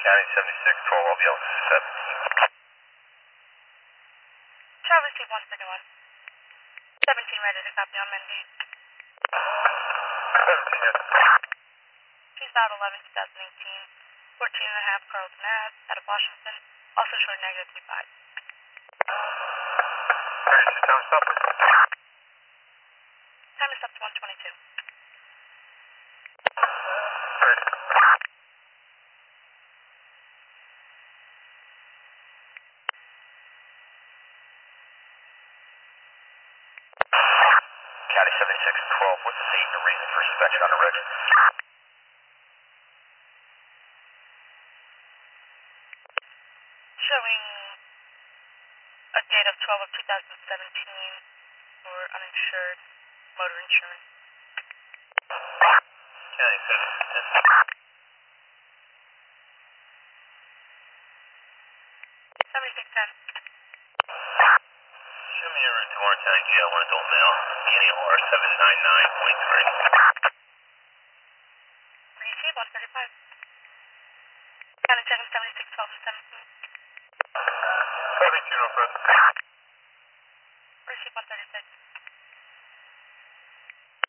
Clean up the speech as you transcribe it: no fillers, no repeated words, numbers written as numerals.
County 7612, I'll be on 7. Charlie C 131. 17 ready to copy on Mendy. 17, yes. She's out 11, 2018. 14 and a half Carlton Ave, out of Washington. Also short negative T5. Alright, is your time stop, please? Time is up to 122. Ready. County 7612, what's the date and the reason for suspension on the rig? Showing a date of 12 of 2017 for uninsured motor insurance. County 7610. 7610. Show me your route to Orange County Jail, one adult male, beginning OR 799.3. Receive 135. County 77612 to 17. 17, no further. Receive 136.